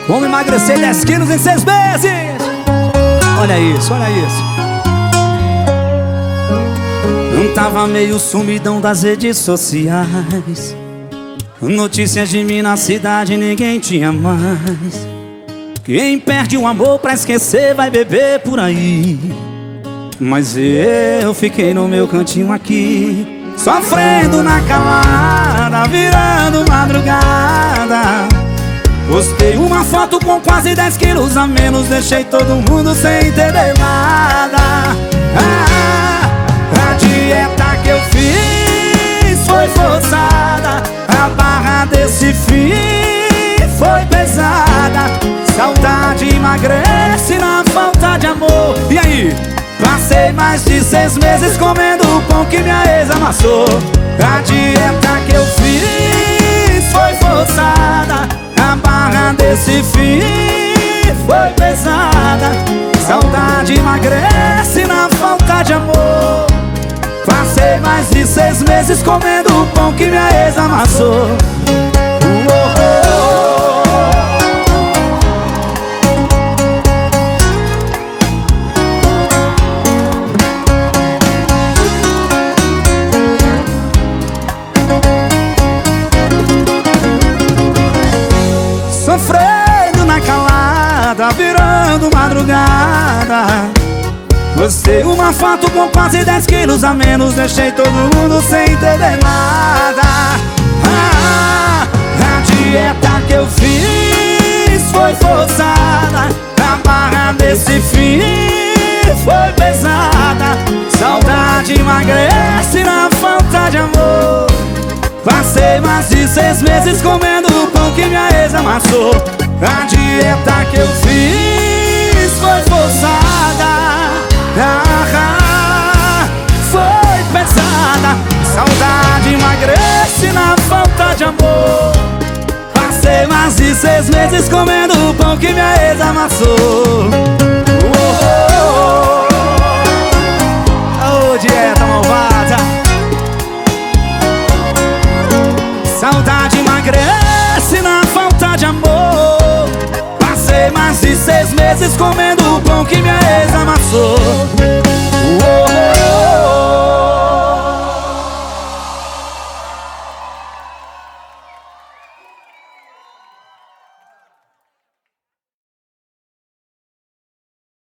Como emagrecer 10 quilos em 6 meses. Olha isso, olha isso. Não tava meio sumidão das redes sociais. Notícias de mim na cidade ninguém tinha mais. Quem perde o amor pra esquecer vai beber por aí. Mas eu fiquei no meu cantinho aqui, sofrendo na calada, virando madrugada. Postei uma foto com quase 10 quilos a menos, deixei todo mundo sem entender nada. A dieta que eu fiz foi forçada, a barra desse fim foi pesada. Saudade emagrece na falta de amor. E aí? Passei mais de 6 meses comendo o pão que minha ex amassou. A dieta que eu fiz foi forçada, a barra desse fim foi pesada. Saudade emagrece na falta de amor. Passei mais de 6 meses comendo o pão que minha ex amassou. Sofrendo na calada, virando madrugada. Postei uma foto com quase 10 quilos a menos, deixei todo mundo sem entender nada. A dieta que eu fiz foi forçada, a barra desse fim foi pesada. Saudade emagrece na falta de amor. Passei mais de 6 meses comendo o pão que minha ex amassou. A dieta que eu fiz foi forçada, foi pesada. Saudade emagrece na falta de amor. Passei mais de 6 meses comendo o pão que minha ex amassou. Oh, dieta malvada. Saudade emagrece na falta de amor. Passei mais de 6 meses comendo o pão que minha ex amassou.